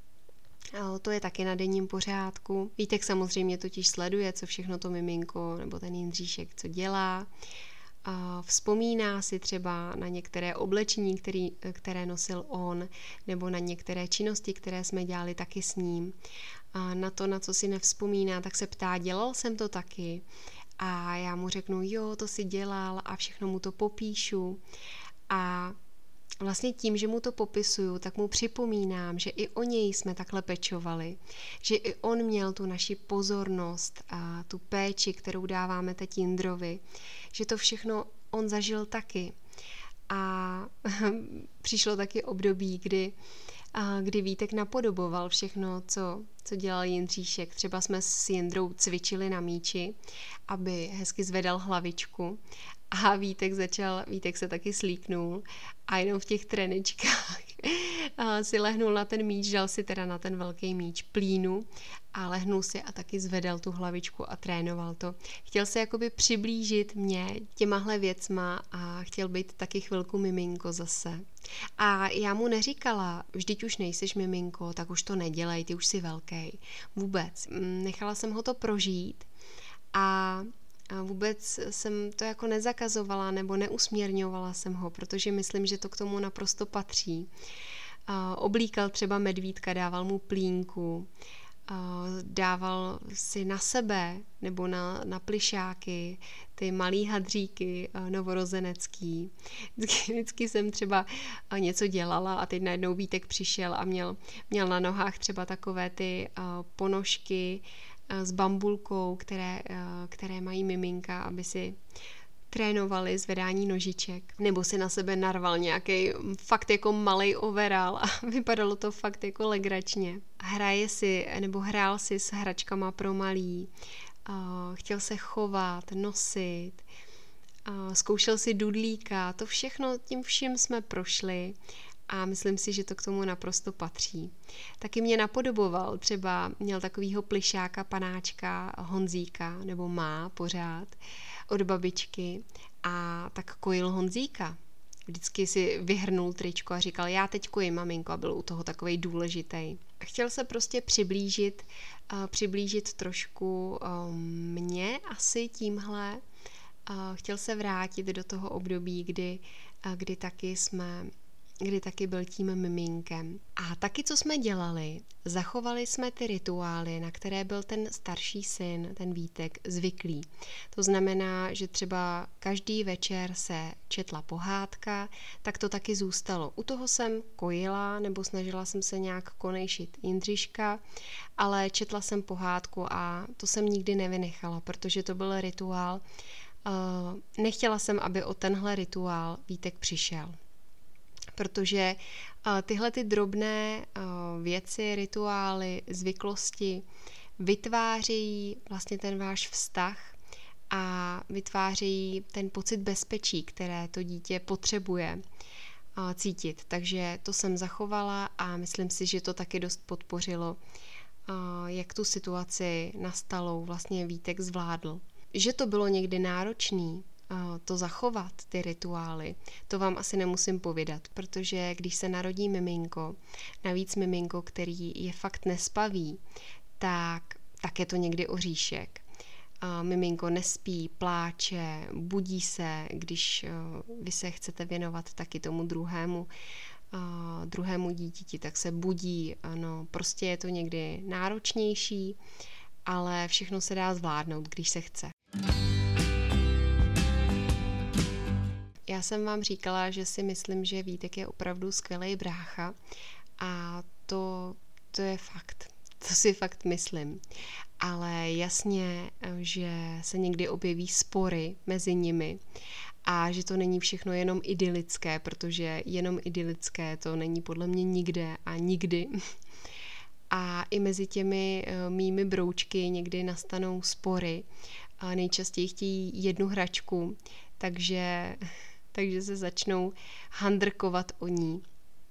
to je taky na denním pořádku. Vítek samozřejmě totiž sleduje, co všechno to miminko nebo ten Jindříšek co dělá. Vzpomíná si třeba na některé oblečení, který, které nosil on, nebo na některé činnosti, které jsme dělali taky s ním. A na to, na co si nevzpomíná, tak se ptá, dělal jsem to taky? A já mu řeknu, jo, to si dělal a všechno mu to popíšu. A vlastně tím, že mu to popisuju, tak mu připomínám, že i o něj jsme takhle pečovali, že i on měl tu naši pozornost a tu péči, kterou dáváme teď Jindrovi, že to všechno on zažil taky. A přišlo taky období, kdy, a kdy Vítek napodoboval všechno, co, co dělal Jindříšek. Třeba jsme s Jindrou cvičili na míči, aby hezky zvedal hlavičku. A Vítek začal, Vítek se taky slíknul a jenom v těch treničkách si lehnul na ten míč, dal si teda na ten velký míč plínu a lehnul si a taky zvedal tu hlavičku a trénoval to. Chtěl se jakoby přiblížit mě těmahle věcma a chtěl být taky chvilku miminko zase. A já mu neříkala, vždyť už nejseš miminko, tak už to nedělej, ty už jsi velký. Vůbec. Nechala jsem ho to prožít a A vůbec jsem to jako nezakazovala nebo neusměrňovala jsem ho, protože myslím, že to k tomu naprosto patří. Oblíkal třeba medvídka, dával mu plínku, dával si na sebe nebo na, na plišáky ty malý hadříky novorozenecký. Vždycky, vždycky jsem třeba něco dělala a teď najednou Vítek přišel a měl, měl na nohách třeba takové ty ponožky s bambulkou, které, které mají miminka, aby si trénovali zvedání nožiček. Nebo si na sebe narval nějaký fakt jako malej overall a vypadalo to fakt jako legračně. Hraje si, nebo hrál si s hračkama pro malý, chtěl se chovat, nosit, zkoušel si dudlíka, to všechno, tím vším jsme prošli. A myslím si, že to k tomu naprosto patří. Taky mě napodoboval, třeba měl takovýho plišáka, panáčka, Honzíka, nebo má pořád, od babičky a tak kojil Honzíka. Vždycky si vyhrnul tričko a říkal, já teď kojím, maminko, a byl u toho takovej důležitý. Chtěl se prostě přiblížit, uh, přiblížit trošku um, mě asi tímhle. Uh, chtěl se vrátit do toho období, kdy, uh, kdy taky jsme kdy taky byl tím miminkem. A taky, co jsme dělali, zachovali jsme ty rituály, na které byl ten starší syn, ten Vítek, zvyklý. To znamená, že třeba každý večer se četla pohádka, tak to taky zůstalo. U toho jsem kojila, nebo snažila jsem se nějak konejšit Jindřiška, ale četla jsem pohádku a to jsem nikdy nevynechala, protože to byl rituál. Nechtěla jsem, aby o tenhle rituál Vítek přišel. Protože uh, tyhle ty drobné uh, věci, rituály, zvyklosti vytvářejí vlastně ten váš vztah a vytvářejí ten pocit bezpečí, které to dítě potřebuje uh, cítit. Takže to jsem zachovala a myslím si, že to taky dost podpořilo, uh, jak tu situaci nastalou vlastně Vítek zvládl. Že to bylo někdy náročný, to zachovat, ty rituály, to vám asi nemusím povědat, protože když se narodí miminko, navíc miminko, který je fakt nespavý, tak, tak je to někdy oříšek. Miminko nespí, pláče, budí se, když vy se chcete věnovat taky tomu druhému, druhému dítěti, tak se budí. No, prostě je to někdy náročnější, ale všechno se dá zvládnout, když se chce. Já jsem vám říkala, že si myslím, že Vítek je opravdu skvělý brácha a to, to je fakt. To si fakt myslím. Ale jasně, že se někdy objeví spory mezi nimi a že to není všechno jenom idylické, protože jenom idylické to není podle mě nikde a nikdy. A i mezi těmi mými broučky někdy nastanou spory. A nejčastěji chtějí jednu hračku, takže... takže se začnou handrkovat o ní.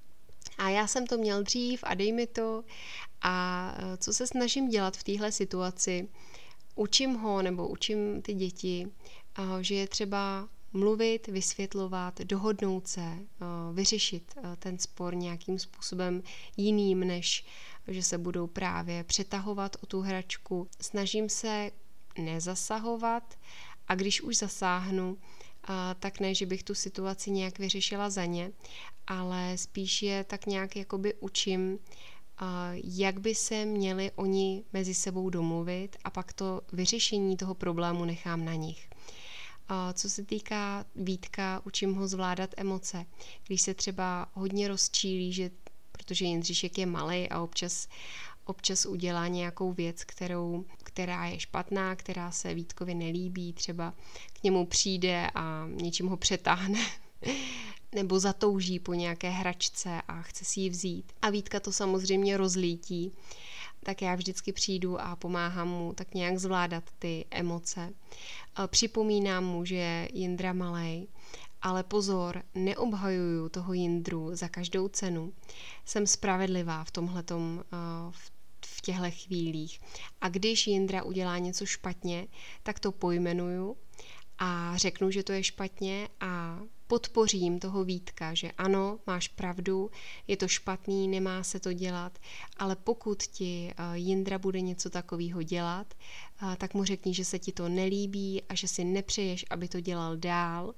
A já jsem to měl dřív a dej mi to. A co se snažím dělat v téhle situaci? Učím ho nebo učím ty děti, že je třeba mluvit, vysvětlovat, dohodnout se, vyřešit ten spor nějakým způsobem jiným, než že se budou právě přetahovat o tu hračku. Snažím se nezasahovat a když už zasáhnu, tak ne, že bych tu situaci nějak vyřešila za ně, ale spíš je tak nějak jakoby učím, jak by se měli oni mezi sebou domluvit a pak to vyřešení toho problému nechám na nich. Co se týká Vítka, učím ho zvládat emoce. Když se třeba hodně rozčílí, že, protože Jindříšek je malej a občas, občas udělá nějakou věc, kterou, která je špatná, která se Vítkovi nelíbí, třeba k němu přijde a něčím ho přetáhne, nebo zatouží po nějaké hračce a chce si ji vzít. A Vítka to samozřejmě rozlítí, tak já vždycky přijdu a pomáhám mu tak nějak zvládat ty emoce. Připomínám mu, že je Jindra malej, ale pozor, neobhajuju toho Jindru za každou cenu. Jsem spravedlivá v tomhletom, v těchto chvílích. A když Jindra udělá něco špatně, tak to pojmenuju a řeknu, že to je špatně a podpořím toho Vítka, že ano, máš pravdu, je to špatný, nemá se to dělat, ale pokud ti Jindra bude něco takového dělat, tak mu řekni, že se ti to nelíbí a že si nepřeješ, aby to dělal dál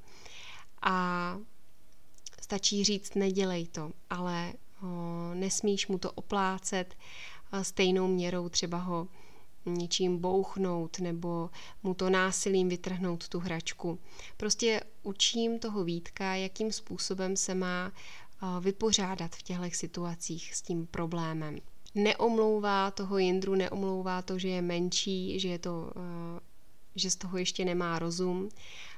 a stačí říct, nedělej to, ale nesmíš mu to oplácet stejnou měrou, třeba ho něčím bouchnout nebo mu to násilím vytrhnout tu hračku. Prostě učím toho Vítka, jakým způsobem se má vypořádat v těchto situacích s tím problémem. Neomlouvá toho Jindru, neomlouvá to, že je menší, že, je to, že z toho ještě nemá rozum.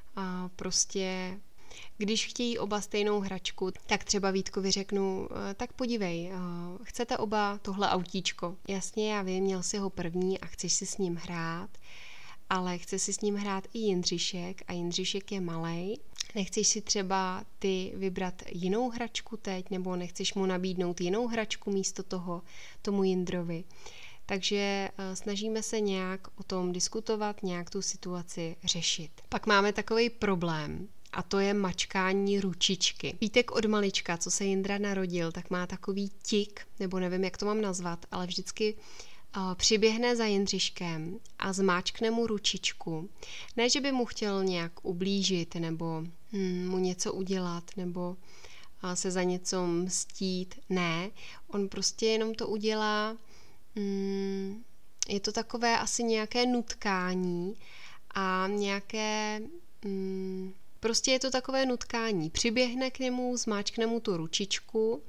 Prostě když chtějí oba stejnou hračku, tak třeba Vítkovi řeknu, tak podívej, chcete oba tohle autíčko? Jasně, já vím, měl si ho první a chceš si s ním hrát, ale chce si s ním hrát i Jindřišek a Jindřišek je malej. Nechceš si třeba ty vybrat jinou hračku teď, nebo nechceš mu nabídnout jinou hračku místo toho tomu Jindrovi? Takže snažíme se nějak o tom diskutovat, nějak tu situaci řešit. Pak máme takový problém, a to je mačkání ručičky. Vítek od malička, co se Jindra narodil, tak má takový tik, nebo nevím, jak to mám nazvat, ale vždycky uh, přiběhne za Jindřiškem a zmáčkne mu ručičku. Ne, že by mu chtěl nějak ublížit, nebo hm, mu něco udělat, nebo uh, se za něco mstít. Ne, on prostě jenom to udělá. Hm, je to takové asi nějaké nutkání a nějaké... Hm, Prostě je to takové nutkání. Přiběhne k němu, zmáčkne mu tu ručičku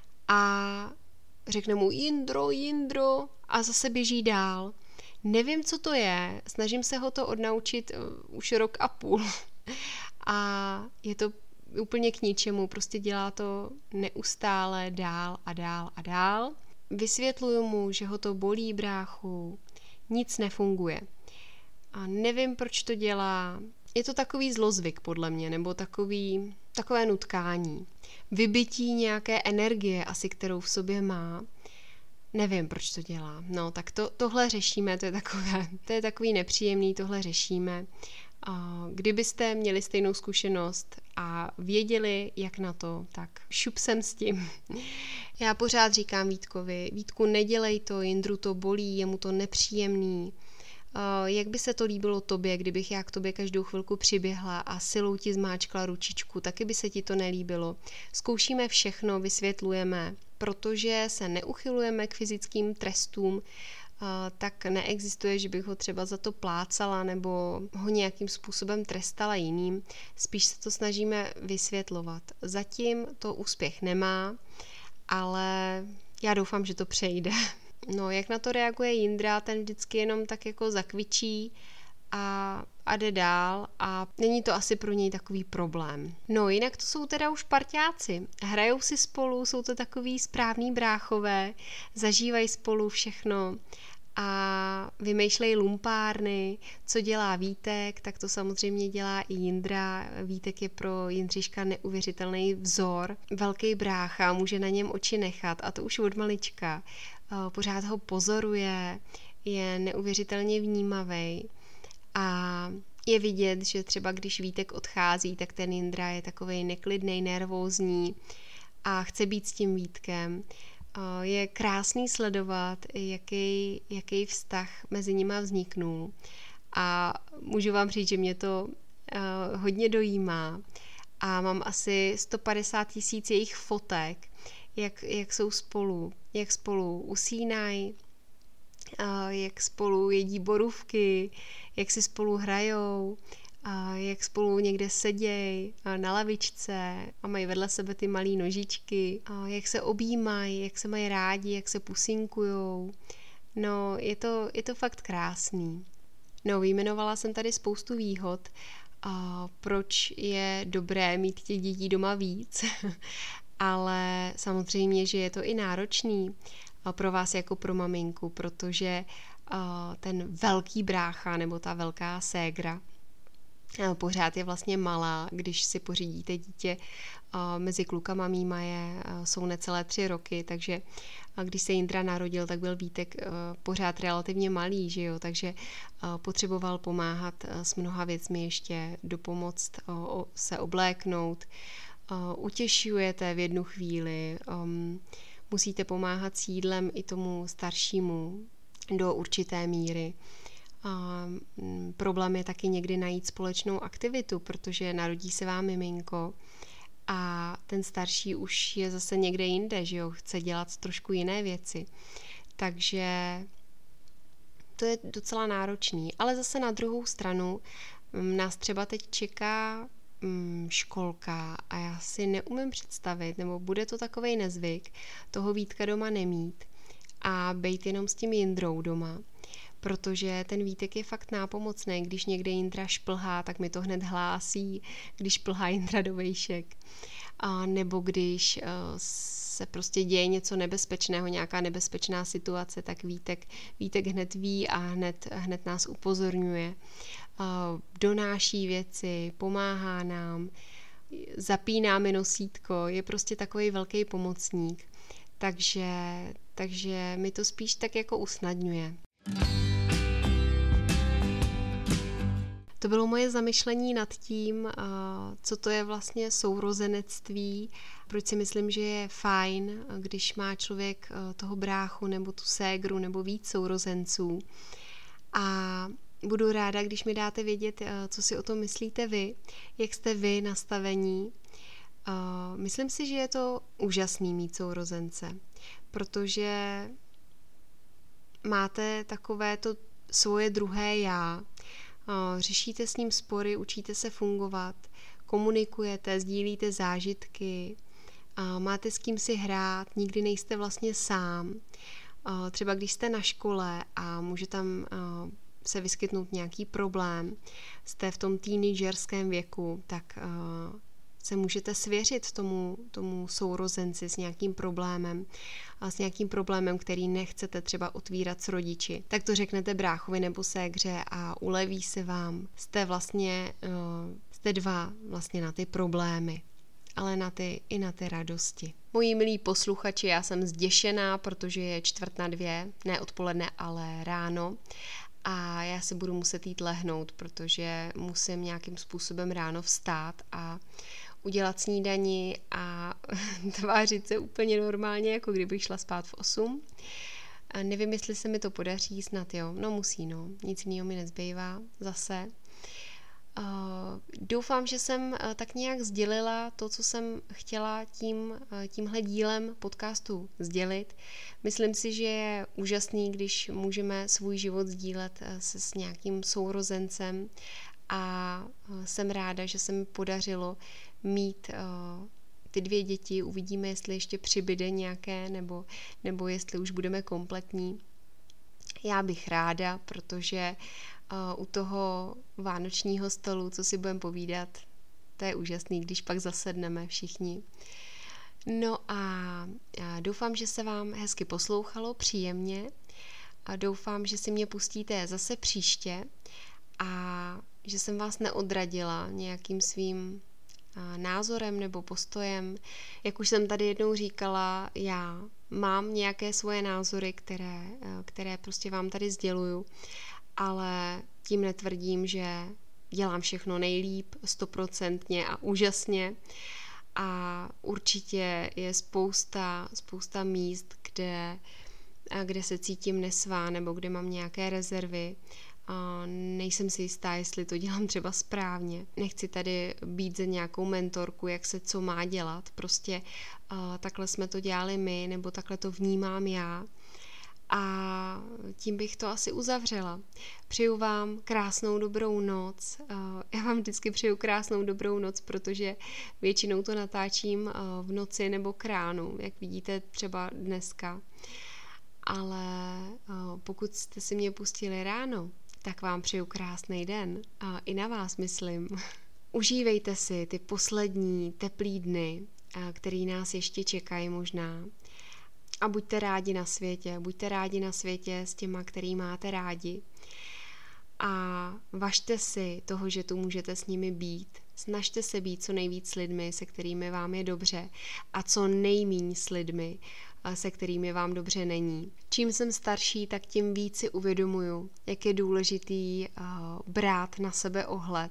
a řekne mu Jindro, Jindro a zase běží dál. Nevím, co to je, snažím se ho to odnaučit už rok a půl a je to úplně k ničemu, prostě dělá to neustále dál a dál a dál. Vysvětluju mu, že ho to bolí, bráchu, nic nefunguje. A nevím, proč to dělá. Je to takový zlozvyk podle mě, nebo takový, takové nutkání. Vybití nějaké energie asi, kterou v sobě má. Nevím, proč to dělá. No, tak to, tohle řešíme, to je, takové, to je takový nepříjemný, tohle řešíme. A kdybyste měli stejnou zkušenost a věděli, jak na to, tak šup sem s tím. Já pořád říkám Vítkovi, Vítku, nedělej to, Jindru to bolí, je mu to nepříjemný. Jak by se to líbilo tobě, kdybych já k tobě každou chvilku přiběhla a silou ti zmáčkla ručičku, taky by se ti to nelíbilo. Zkoušíme všechno, vysvětlujeme, protože se neuchylujeme k fyzickým trestům, tak neexistuje, že bych ho třeba za to plácala nebo ho nějakým způsobem trestala jiným. Spíš se to snažíme vysvětlovat. Zatím to úspěch nemá, ale já doufám, že to přejde. No, jak na to reaguje Jindra, ten vždycky jenom tak jako zakvičí a, a jde dál a není to asi pro něj takový problém. No, jinak to jsou teda už parťáci. Hrajou si spolu, jsou to takový správný bráchové, zažívají spolu všechno a vymýšlej lumpárny, co dělá Vítek, tak to samozřejmě dělá i Jindra. Vítek je pro Jindřiška neuvěřitelný vzor, velký brácha, může na něm oči nechat a to už od malička. Pořád ho pozoruje, je neuvěřitelně vnímavý a je vidět, že třeba když Vítek odchází, tak ten Jindra je takovej neklidnej, nervózní a chce být s tím Vítkem. Je krásný sledovat, jaký, jaký vztah mezi nima vzniknul a můžu vám říct, že mě to uh, hodně dojímá a mám asi sto padesát tisíc jejich fotek, jak, jak jsou spolu, jak spolu usínají, uh, jak spolu jedí borůvky, jak si spolu hrajou, a jak spolu někde sedějí na lavičce a mají vedle sebe ty malý nožičky, a jak se objímají, jak se mají rádi, jak se pusinkujou. No, je to, je to fakt krásný. No, vyjmenovala jsem tady spoustu výhod, a proč je dobré mít těch dětí doma víc, ale samozřejmě, že je to i náročný pro vás jako pro maminku, protože ten velký brácha nebo ta velká ségra pořád je vlastně malá, když si pořídíte dítě mezi klukama mýma je, jsou necelé tři roky, takže když se Jindra narodil, tak byl Vítek pořád relativně malý, že jo, takže potřeboval pomáhat s mnoha věcmi ještě, dopomoct se obléknout, utěšujete v jednu chvíli, musíte pomáhat s jídlem i tomu staršímu do určité míry. A problém je taky někdy najít společnou aktivitu, protože narodí se vám miminko a ten starší už je zase někde jinde, že jo, chce dělat trošku jiné věci. Takže to je docela náročný. Ale zase na druhou stranu nás třeba teď čeká školka a já si neumím představit, nebo bude to takovej nezvyk, toho Vítka doma nemít a bejt jenom s tím Jindrou doma. Protože ten Vítek je fakt nápomocný, když někde Jindra šplhá, tak mi to hned hlásí, když šplhá Jindra do vejšek. A nebo když uh, se prostě děje něco nebezpečného, nějaká nebezpečná situace, tak Vítek, Vítek hned ví a hned, hned nás upozorňuje. Uh, donáší věci, pomáhá nám, zapíná mi nosítko, je prostě takový velký pomocník. Takže, takže mi to spíš tak jako usnadňuje. To bylo moje zamyšlení nad tím, co to je vlastně sourozenectví, proč si myslím, že je fajn, když má člověk toho bráchu nebo tu ségru nebo víc sourozenců. A budu ráda, když mi dáte vědět, co si o tom myslíte vy, jak jste vy nastavení. Myslím si, že je to úžasný mít sourozence, protože máte takové to svoje druhé já, řešíte s ním spory, učíte se fungovat, komunikujete, sdílíte zážitky, máte s kým si hrát, nikdy nejste vlastně sám. Třeba když jste na škole a může tam se vyskytnout nějaký problém, jste v tom teenagerském věku, tak se můžete svěřit tomu, tomu sourozenci s nějakým problémem, a s nějakým problémem, který nechcete třeba otvírat s rodiči. Tak to řeknete bráchovi nebo ségře a uleví se vám. Jste vlastně, jste dva vlastně na ty problémy, ale na ty, i na ty radosti. Moji milí posluchači, já jsem zděšená, protože je čtvrt na dvě, ne odpoledne, ale ráno. A já se budu muset jít lehnout, protože musím nějakým způsobem ráno vstát a udělat snídani a tvářit se úplně normálně, jako kdybych šla spát v osm. A nevím, jestli se mi to podaří, snad jo. No musí, no. Nic jiného mi nezbývá zase. Uh, doufám, že jsem uh, tak nějak sdělila to, co jsem chtěla tím, uh, tímhle dílem podcastu sdělit. Myslím si, že je úžasný, když můžeme svůj život sdílet uh, se s nějakým sourozencem a uh, jsem ráda, že se mi podařilo mít uh, ty dvě děti. Uvidíme, jestli ještě přibyde nějaké, nebo, nebo jestli už budeme kompletní. Já bych ráda, protože uh, u toho vánočního stolu, co si budeme povídat, to je úžasný, když pak zasedneme všichni. No a já doufám, že se vám hezky poslouchalo, příjemně. a doufám, že si mě pustíte zase příště a že jsem vás neodradila nějakým svým názorem nebo postojem. Jak už jsem tady jednou říkala, já mám nějaké svoje názory, které, které prostě vám tady sděluju, ale tím netvrdím, že dělám všechno nejlíp, stoprocentně a úžasně. A určitě je spousta, spousta míst, kde, kde se cítím nesvá nebo kde mám nějaké rezervy. A nejsem si jistá, jestli to dělám třeba správně. Nechci tady být za nějakou mentorku, jak se co má dělat. Prostě uh, takhle jsme to dělali my, nebo takhle to vnímám já. A tím bych to asi uzavřela. Přeju vám krásnou dobrou noc. Uh, já vám vždycky přeju krásnou dobrou noc, protože většinou to natáčím uh, v noci nebo k ránu, jak vidíte třeba dneska. Ale uh, pokud jste si mě pustili ráno, tak vám přeju krásný den a i na vás myslím. Užívejte si ty poslední teplý dny, který nás ještě čekají možná. A buďte rádi na světě, buďte rádi na světě s těma, který máte rádi. A važte si toho, že tu můžete s nimi být. Snažte se být co nejvíc s lidmi, se kterými vám je dobře a co nejmíň s lidmi, se kterými vám dobře není. Čím jsem starší, tak tím víc si uvědomuju, jak je důležitý uh, brát na sebe ohled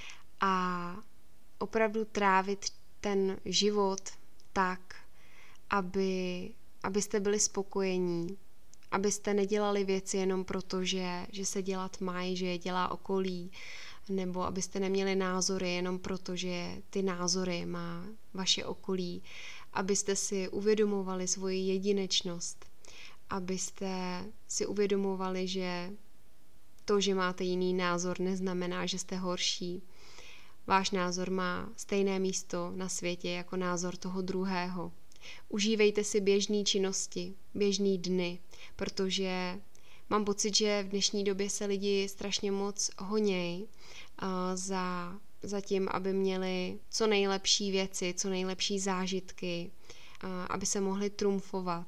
a opravdu trávit ten život tak, aby, abyste byli spokojení, abyste nedělali věci jenom proto, že, že se dělat mají, že je dělá okolí, nebo abyste neměli názory jenom proto, že ty názory má vaše okolí, abyste si uvědomovali svoji jedinečnost, abyste si uvědomovali, že to, že máte jiný názor, neznamená, že jste horší. Váš názor má stejné místo na světě jako názor toho druhého. Užívejte si běžné činnosti, běžné dny, protože mám pocit, že v dnešní době se lidi strašně moc honějí uh, za, za tím, aby měli co nejlepší věci, co nejlepší zážitky, uh, aby se mohli trumfovat.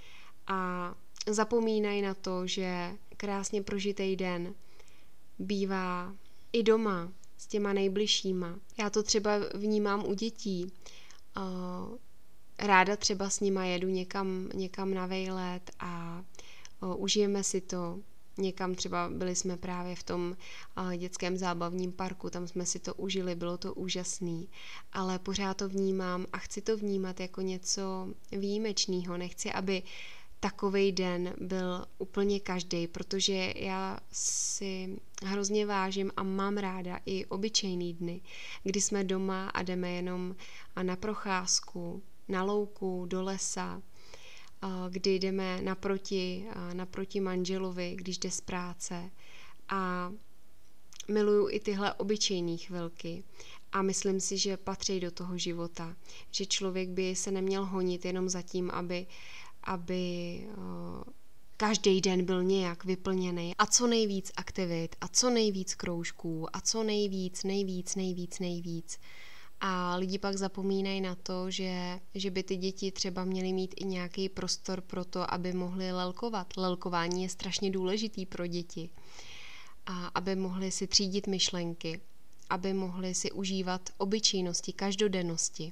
A zapomínají na to, že krásně prožitý den bývá i doma s těma nejbližšíma. Já to třeba vnímám u dětí. Uh, ráda třeba s nima jedu někam, někam na vejlet a uh, užijeme si to. Někam třeba byli jsme právě v tom uh, dětském zábavním parku, tam jsme si to užili, bylo to úžasný. Ale pořád to vnímám a chci to vnímat jako něco výjimečného. Nechci, aby takovej den byl úplně každý, protože já si hrozně vážím a mám ráda i obyčejný dny, kdy jsme doma a jdeme jenom na procházku, na louku, do lesa, kdy jdeme naproti, naproti manželovi, když jde z práce. A miluju i tyhle obyčejné chvilky. A myslím si, že patří do toho života, že člověk by se neměl honit jenom za tím, aby aby uh, každý den byl nějak vyplněný a co nejvíc aktivit a co nejvíc kroužků a co nejvíc, nejvíc, nejvíc, nejvíc. A lidi pak zapomínají na to, že, že by ty děti třeba měly mít i nějaký prostor pro to, aby mohly lelkovat. Lelkování je strašně důležitý pro děti. A aby mohly si třídit myšlenky, aby mohly si užívat obyčejnosti, každodennosti.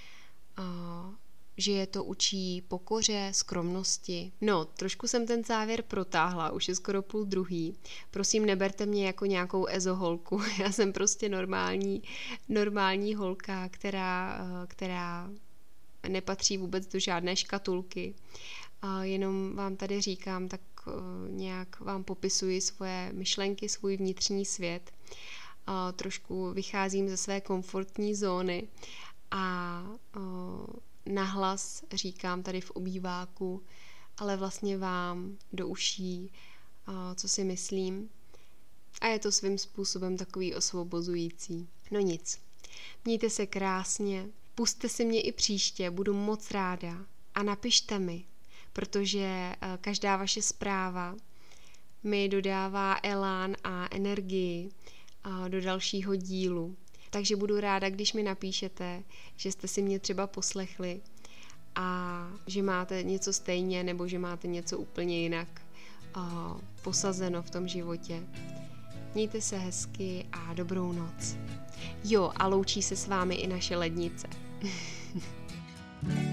A že je to učí pokoře, skromnosti. No, trošku jsem ten závěr protáhla, už je skoro půl druhý. Prosím, neberte mě jako nějakou ezoholku. Já jsem prostě normální, normální holka, která, která nepatří vůbec do žádné škatulky. Jenom vám tady říkám, tak nějak vám popisuji svoje myšlenky, svůj vnitřní svět. Trošku vycházím ze své komfortní zóny a nahlas říkám tady v obýváku, ale vlastně vám do uší, co si myslím. A je to svým způsobem takový osvobozující. No nic, mějte se krásně, pusťte si mě i příště, budu moc ráda a napište mi, protože každá vaše zpráva mi dodává elán a energii do dalšího dílu. Takže budu ráda, když mi napíšete, že jste si mě třeba poslechli a že máte něco stejně nebo že máte něco úplně jinak. uh, posazeno v tom životě. Mějte se hezky a dobrou noc. Jo, a loučí se s vámi i naše lednice.